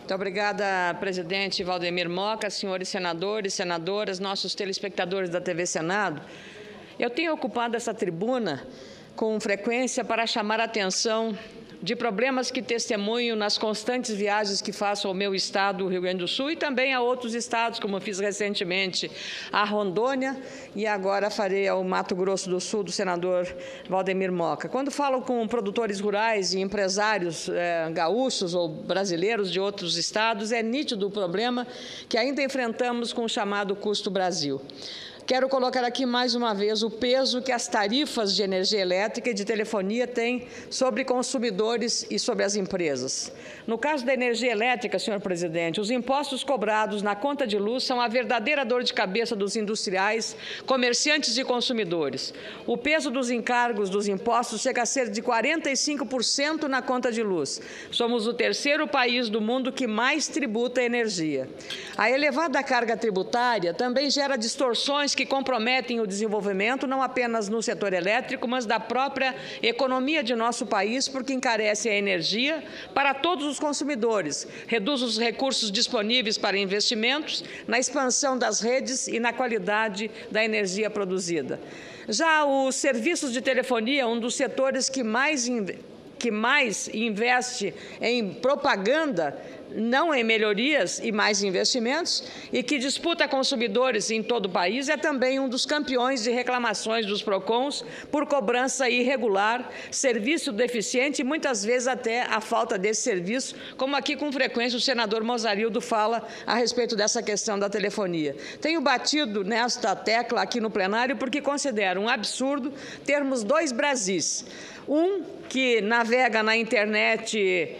Muito obrigada, presidente Valdemir Moca, senhores senadores, senadoras, nossos telespectadores da TV Senado. Eu tenho ocupado essa tribuna com frequência para chamar a atenção de problemas que testemunho nas constantes viagens que faço ao meu estado, o Rio Grande do Sul, e também a outros estados, como fiz recentemente a Rondônia e agora farei ao Mato Grosso do Sul, do senador Valdemir Moca. Quando falo com produtores rurais e empresários gaúchos ou brasileiros de outros estados, é nítido o problema que ainda enfrentamos com o chamado custo Brasil. Quero colocar aqui mais uma vez o peso que as tarifas de energia elétrica e de telefonia têm sobre consumidores e sobre as empresas. No caso da energia elétrica, senhor presidente, os impostos cobrados na conta de luz são a verdadeira dor de cabeça dos industriais, comerciantes e consumidores. O peso dos encargos dos impostos chega a ser de 45% na conta de luz. Somos o terceiro país do mundo que mais tributa energia. A elevada carga tributária também gera distorções que comprometem o desenvolvimento não apenas no setor elétrico, mas da própria economia de nosso país, porque encarece a energia para todos os consumidores, reduz os recursos disponíveis para investimentos, na expansão das redes e na qualidade da energia produzida. Já os serviços de telefonia, um dos setores que mais investe em propaganda, não em melhorias e mais investimentos, e que disputa consumidores em todo o país, é também um dos campeões de reclamações dos PROCONs por cobrança irregular, serviço deficiente e muitas vezes até a falta desse serviço, como aqui com frequência o senador Mozarildo fala a respeito dessa questão da telefonia. Tenho batido nesta tecla aqui no plenário porque considero um absurdo termos dois Brasis. Um que navega na internet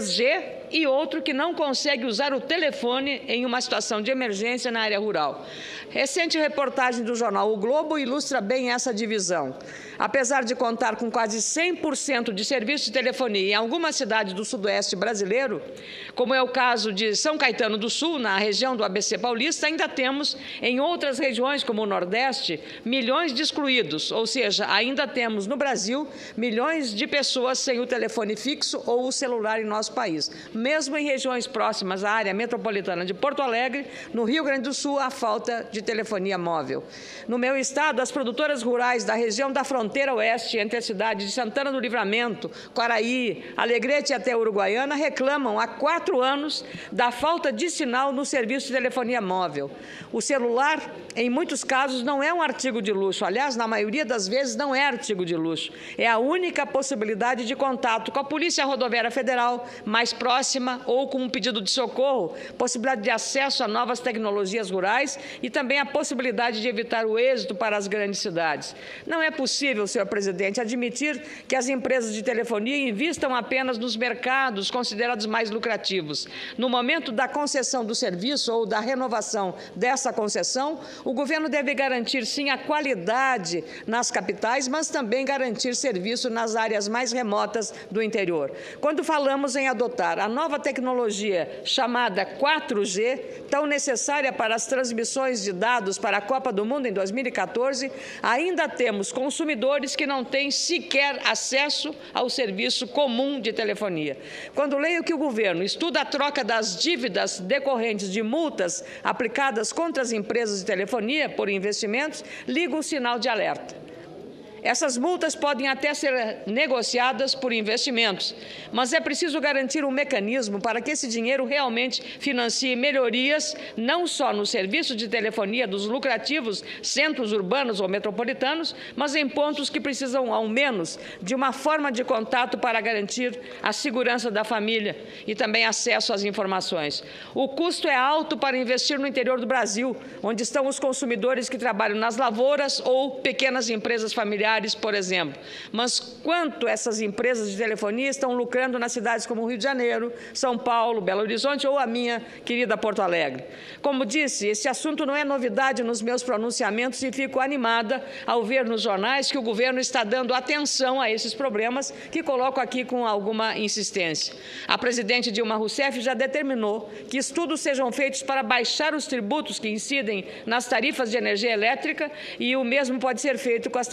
3G e outro que não consegue usar o telefone em uma situação de emergência na área rural. Recente reportagem do jornal O Globo ilustra bem essa divisão. Apesar de contar com quase 100% de serviço de telefonia em algumas cidades do sudoeste brasileiro, como é o caso de São Caetano do Sul, na região do ABC Paulista, ainda temos em outras regiões, como o Nordeste, milhões de excluídos, ou seja, ainda temos no Brasil milhões de pessoas sem o telefone fixo ou o celular em nosso país. Mesmo em regiões próximas à área metropolitana de Porto Alegre, no Rio Grande do Sul, há falta de telefonia móvel. No meu estado, as produtoras rurais da região da fronteira oeste, entre as cidades de Santana do Livramento, Quaraí, Alegrete e até Uruguaiana, reclamam há 4 anos da falta de sinal no serviço de telefonia móvel. O celular, em muitos casos, não é um artigo de luxo. Aliás, na maioria das vezes, não é artigo de luxo. É a única possibilidade de contato com a Polícia Rodoviária Federal mais próxima ou com um pedido de socorro, possibilidade de acesso a novas tecnologias rurais e também a possibilidade de evitar o êxito para as grandes cidades. Não é possível, senhor presidente, admitir que as empresas de telefonia invistam apenas nos mercados considerados mais lucrativos. No momento da concessão do serviço ou da renovação dessa concessão, o governo deve garantir, sim, a qualidade nas capitais, mas também garantir serviço nas áreas mais remotas do interior. Quando falamos em adotar a nova tecnologia chamada 4G, tão necessária para as transmissões de dados para a Copa do Mundo em 2014, ainda temos consumidores que não têm sequer acesso ao serviço comum de telefonia. Quando leio que o governo estuda a troca das dívidas decorrentes de multas aplicadas contra as empresas de telefonia por investimentos, ligo o sinal de alerta. Essas multas podem até ser negociadas por investimentos, mas é preciso garantir um mecanismo para que esse dinheiro realmente financie melhorias, não só no serviço de telefonia dos lucrativos centros urbanos ou metropolitanos, mas em pontos que precisam, ao menos, de uma forma de contato para garantir a segurança da família e também acesso às informações. O custo é alto para investir no interior do Brasil, onde estão os consumidores que trabalham nas lavouras ou pequenas empresas familiares, por exemplo. Mas quanto essas empresas de telefonia estão lucrando nas cidades como Rio de Janeiro, São Paulo, Belo Horizonte ou a minha querida Porto Alegre? Como disse, esse assunto não é novidade nos meus pronunciamentos e fico animada ao ver nos jornais que o governo está dando atenção a esses problemas que coloco aqui com alguma insistência. A presidente Dilma Rousseff já determinou que estudos sejam feitos para baixar os tributos que incidem nas tarifas de energia elétrica e o mesmo pode ser feito com as tarifas de telefonia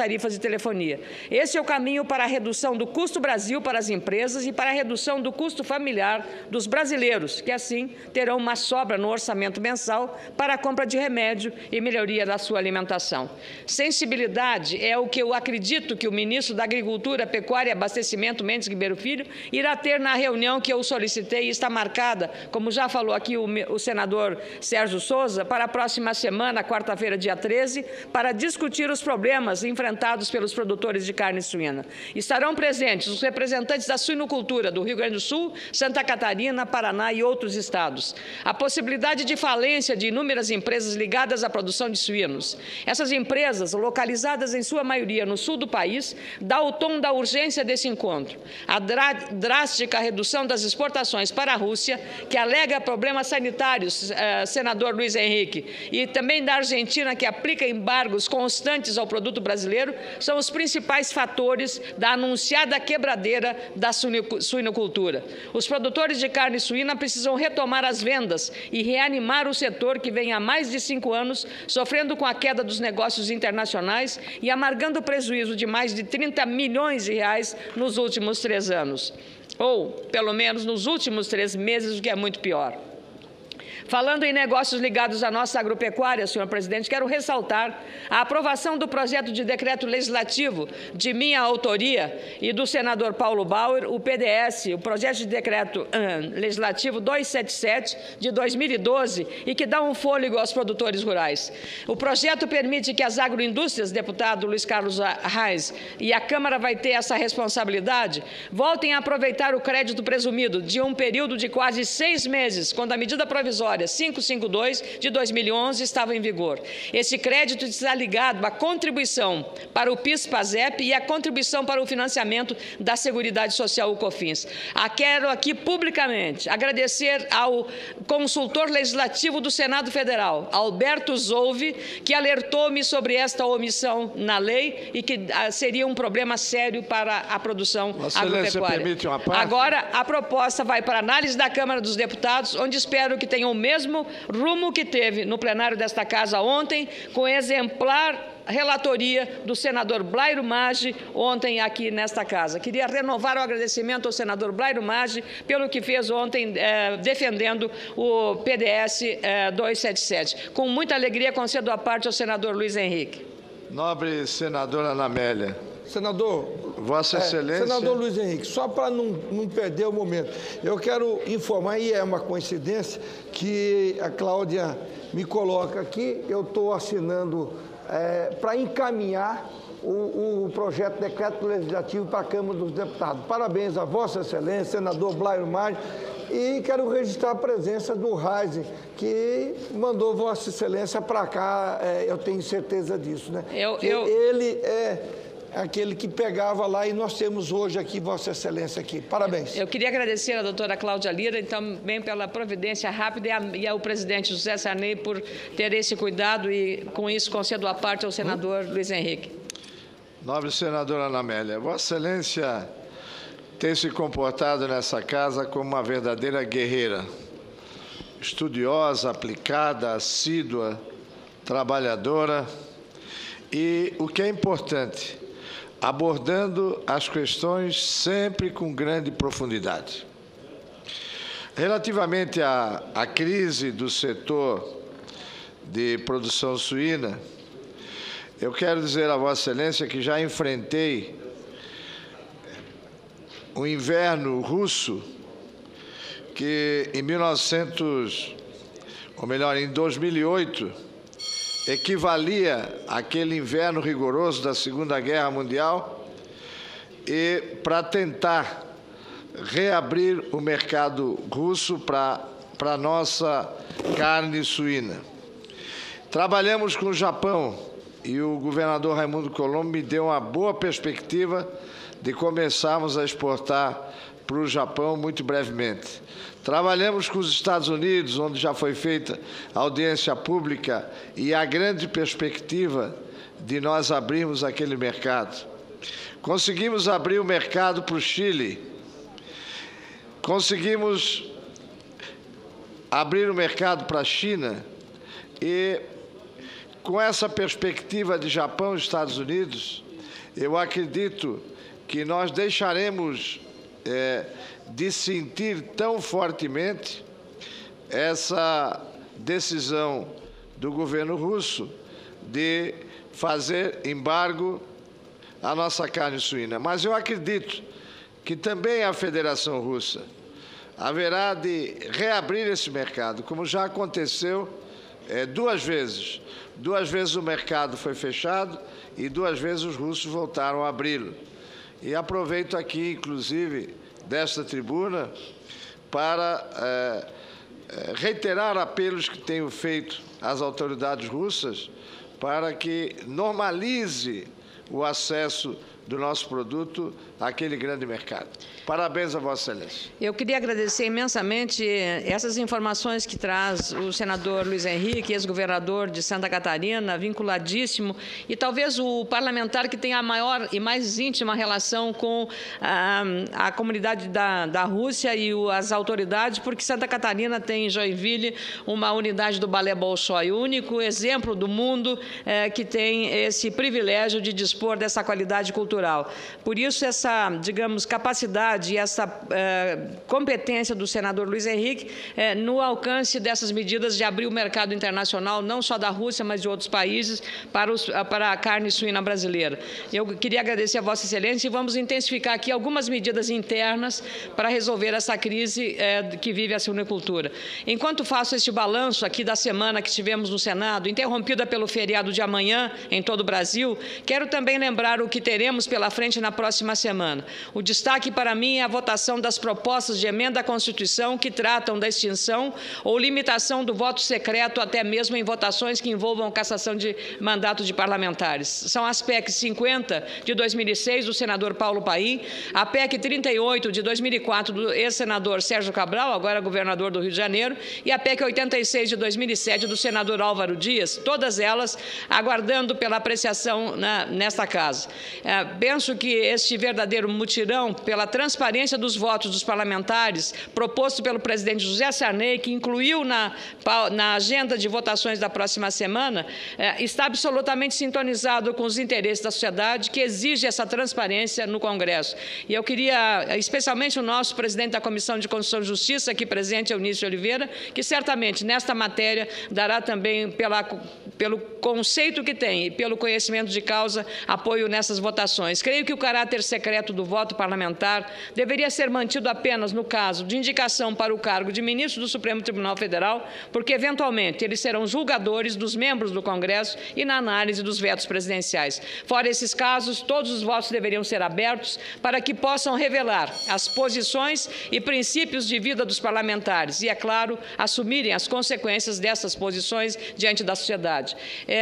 telefonia. Esse é o caminho para a redução do custo Brasil para as empresas e para a redução do custo familiar dos brasileiros, que assim terão uma sobra no orçamento mensal para a compra de remédio e melhoria da sua alimentação. Sensibilidade é o que eu acredito que o ministro da Agricultura, Pecuária e Abastecimento, Mendes Ribeiro Filho, irá ter na reunião que eu solicitei e está marcada, como já falou aqui o senador Sérgio Souza, para a próxima semana, quarta-feira, dia 13, para discutir os problemas enfrentados pelos produtores de carne suína. Estarão presentes os representantes da suinocultura do Rio Grande do Sul, Santa Catarina, Paraná e outros estados. A possibilidade de falência de inúmeras empresas ligadas à produção de suínos. Essas empresas, localizadas em sua maioria no sul do país, dá o tom da urgência desse encontro. A drástica redução das exportações para a Rússia, que alega problemas sanitários, senador Luiz Henrique, e também da Argentina, que aplica embargos constantes ao produto brasileiro, são os principais fatores da anunciada quebradeira da suinocultura. Os produtores de carne suína precisam retomar as vendas e reanimar o setor que vem há mais de 5 anos sofrendo com a queda dos negócios internacionais e amargando o prejuízo de mais de 30 milhões de reais nos últimos 3 anos. Ou, pelo menos, nos últimos 3 meses, o que é muito pior. Falando em negócios ligados à nossa agropecuária, senhor presidente, quero ressaltar a aprovação do projeto de decreto legislativo de minha autoria e do senador Paulo Bauer, o PDS, o projeto de decreto legislativo 277 de 2012, e que dá um fôlego aos produtores rurais. O projeto permite que as agroindústrias, deputado Luiz Carlos Reis, e a Câmara vai ter essa responsabilidade, voltem a aproveitar o crédito presumido de um período de quase 6 meses, quando a medida provisória 552 de 2011 estava em vigor. Esse crédito está ligado à contribuição para o PIS/PASEP e à contribuição para o financiamento da Seguridade Social, o COFINS. Quero aqui publicamente agradecer ao consultor legislativo do Senado Federal, Alberto Zolvi, que alertou-me sobre esta omissão na lei e que seria um problema sério para a produção agropecuária. Permite uma parte? Agora, a proposta vai para análise da Câmara dos Deputados, onde espero que tenha o mesmo rumo que teve no plenário desta Casa ontem, com exemplar relatoria do senador Blairo Maggi ontem aqui nesta Casa. Queria renovar o agradecimento ao senador Blairo Maggi pelo que fez ontem defendendo o PDS 277. Com muita alegria concedo a parte ao senador Luiz Henrique. Nobre senadora Ana Amélia. Senador, Vossa Excelência. Senador Luiz Henrique, só para não perder o momento, eu quero informar, e é uma coincidência, que a Cláudia me coloca aqui, eu estou assinando para encaminhar o projeto de decreto legislativo para a Câmara dos Deputados. Parabéns a Vossa Excelência, senador Blairo Maggi, e quero registrar a presença do Reis, que mandou Vossa Excelência para cá, eu tenho certeza disso, né? Ele é aquele que pegava lá e nós temos hoje aqui Vossa Excelência aqui. Parabéns. Eu queria agradecer à doutora Cláudia Lira e também pela providência rápida e ao presidente José Sarney por ter esse cuidado e, com isso, concedo a parte ao senador Luiz Henrique. Nobre senadora Ana Amélia, Vossa Excelência tem se comportado nessa casa como uma verdadeira guerreira, estudiosa, aplicada, assídua, trabalhadora e, o que é importante, abordando as questões sempre com grande profundidade. Relativamente à crise do setor de produção suína, eu quero dizer a Vossa Excelência que já enfrentei o inverno russo, que em 2008, equivalia àquele inverno rigoroso da Segunda Guerra Mundial, e para tentar reabrir o mercado russo para a nossa carne suína. Trabalhamos com o Japão e o governador Raimundo Colombo me deu uma boa perspectiva de começarmos a exportar para o Japão muito brevemente. Trabalhamos com os Estados Unidos, onde já foi feita audiência pública e a grande perspectiva de nós abrirmos aquele mercado. Conseguimos abrir o mercado para o Chile, conseguimos abrir o mercado para a China e, com essa perspectiva de Japão e Estados Unidos, eu acredito que nós deixaremos de sentir tão fortemente essa decisão do governo russo de fazer embargo à nossa carne suína. Mas eu acredito que também a Federação Russa haverá de reabrir esse mercado, como já aconteceu duas vezes. Duas vezes o mercado foi fechado e duas vezes os russos voltaram a abri-lo. E aproveito aqui, inclusive, desta tribuna, para reiterar apelos que tenho feito às autoridades russas para que normalize o acesso do nosso produto àquele grande mercado. Parabéns a Vossa Excelência. Eu queria agradecer imensamente essas informações que traz o senador Luiz Henrique, ex-governador de Santa Catarina, vinculadíssimo, e talvez o parlamentar que tem a maior e mais íntima relação com a comunidade da Rússia e as autoridades, porque Santa Catarina tem em Joinville uma unidade do Balé Bolshoi, o único exemplo do mundo que tem esse privilégio de dispor dessa qualidade cultural. Por isso, essa, digamos, capacidade e essa competência do senador Luiz Henrique no alcance dessas medidas de abrir o mercado internacional, não só da Rússia, mas de outros países, para a carne suína brasileira. Eu queria agradecer a Vossa Excelência e vamos intensificar aqui algumas medidas internas para resolver essa crise que vive a suinocultura. Enquanto faço este balanço aqui da semana que tivemos no Senado, interrompida pelo feriado de amanhã em todo o Brasil, quero também lembrar o que teremos pela frente na próxima semana. O destaque para mim é a votação das propostas de emenda à Constituição que tratam da extinção ou limitação do voto secreto, até mesmo em votações que envolvam cassação de mandato de parlamentares. São as PEC 50, de 2006, do senador Paulo Paim, a PEC 38, de 2004, do ex-senador Sérgio Cabral, agora governador do Rio de Janeiro, e a PEC 86, de 2007, do senador Álvaro Dias, todas elas aguardando pela apreciação nesta casa. Penso que este verdadeiro mutirão pela transparência dos votos dos parlamentares, proposto pelo presidente José Sarney, que incluiu na agenda de votações da próxima semana, está absolutamente sintonizado com os interesses da sociedade, que exige essa transparência no Congresso. E eu queria, especialmente o nosso presidente da Comissão de Constituição e Justiça, aqui presente, Eunício Oliveira, que certamente nesta matéria dará também, pelo conceito que tem e pelo conhecimento de causa, apoio nessas votações. Creio que o caráter secreto do voto parlamentar deveria ser mantido apenas no caso de indicação para o cargo de ministro do Supremo Tribunal Federal, porque, eventualmente, eles serão julgadores dos membros do Congresso e na análise dos vetos presidenciais. Fora esses casos, todos os votos deveriam ser abertos para que possam revelar as posições e princípios de vida dos parlamentares e, é claro, assumirem as consequências dessas posições diante da sociedade.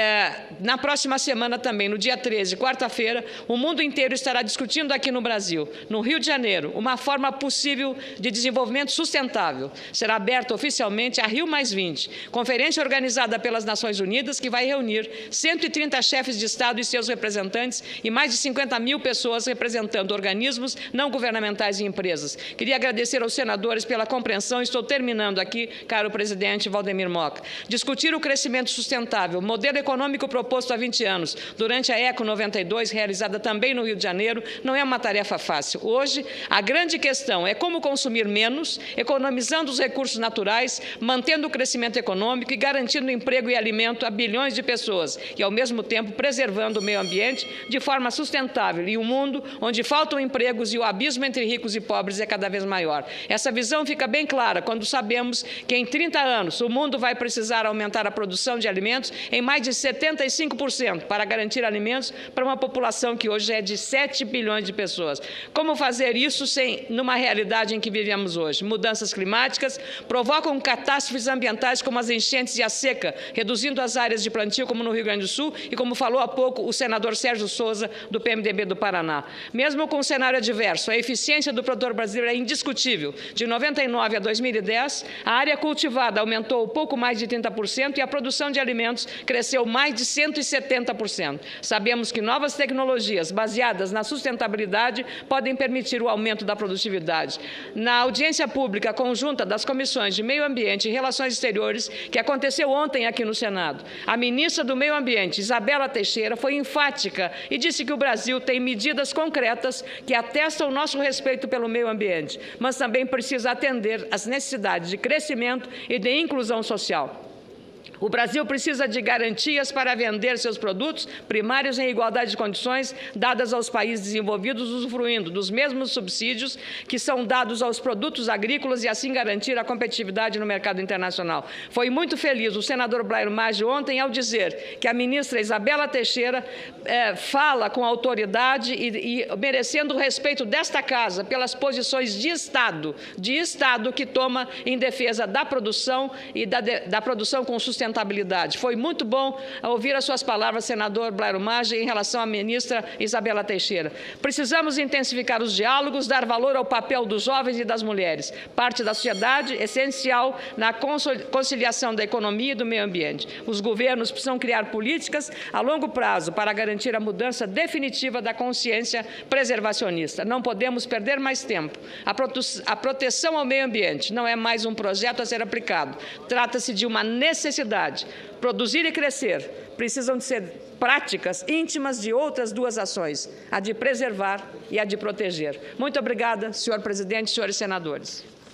Na próxima semana também, no dia 13, quarta-feira, o mundo inteiro estará discutindo aqui no Brasil, no Rio de Janeiro, uma forma possível de desenvolvimento sustentável. Será aberta oficialmente a Rio+20, conferência organizada pelas Nações Unidas, que vai reunir 130 chefes de Estado e seus representantes e mais de 50 mil pessoas representando organismos não governamentais e empresas. Queria agradecer aos senadores pela compreensão. Estou terminando aqui, caro presidente Valdemir Moca. Discutir o crescimento sustentável, modelo econômico proposto há 20 anos, durante a Eco 92, realizada também no Rio de Janeiro, não é uma tarefa fácil. Hoje, a grande questão é como consumir menos, economizando os recursos naturais, mantendo o crescimento econômico e garantindo emprego e alimento a bilhões de pessoas e, ao mesmo tempo, preservando o meio ambiente de forma sustentável em um mundo onde faltam empregos e o abismo entre ricos e pobres é cada vez maior. Essa visão fica bem clara quando sabemos que em 30 anos o mundo vai precisar aumentar a produção de alimentos em mais de 75% para garantir alimentos para uma população que hoje é de 7 bilhões de pessoas. Como fazer isso numa realidade em que vivemos hoje? Mudanças climáticas provocam catástrofes ambientais como as enchentes e a seca, reduzindo as áreas de plantio, como no Rio Grande do Sul, e como falou há pouco o senador Sérgio Souza, do PMDB do Paraná. Mesmo com um cenário adverso, a eficiência do produtor brasileiro é indiscutível. De 99 a 2010, a área cultivada aumentou pouco mais de 30% e a produção de alimentos cresceu mais de 170%. Sabemos que novas tecnologias baseadas na sustentabilidade podem permitir o aumento da produtividade. Na audiência pública conjunta das comissões de Meio Ambiente e Relações Exteriores, que aconteceu ontem aqui no Senado, a ministra do Meio Ambiente, Isabela Teixeira, foi enfática e disse que o Brasil tem medidas concretas que atestam o nosso respeito pelo meio ambiente, mas também precisa atender às necessidades de crescimento e de inclusão social. O Brasil precisa de garantias para vender seus produtos primários em igualdade de condições dadas aos países desenvolvidos, usufruindo dos mesmos subsídios que são dados aos produtos agrícolas e assim garantir a competitividade no mercado internacional. Foi muito feliz o senador Blairo Maggi ontem ao dizer que a ministra Isabela Teixeira fala com autoridade e merecendo o respeito desta casa pelas posições de Estado que toma em defesa da produção e da produção com sustentabilidade. Foi muito bom ouvir as suas palavras, senador Blairo Maggi, em relação à ministra Isabela Teixeira. Precisamos intensificar os diálogos, dar valor ao papel dos jovens e das mulheres, parte da sociedade essencial na conciliação da economia e do meio ambiente. Os governos precisam criar políticas a longo prazo para garantir a mudança definitiva da consciência preservacionista. Não podemos perder mais tempo. A proteção ao meio ambiente não é mais um projeto a ser aplicado. Trata-se de uma necessidade. Produzir e crescer precisam de ser práticas íntimas de outras duas ações, a de preservar e a de proteger. Muito obrigada, senhor presidente e senhores senadores.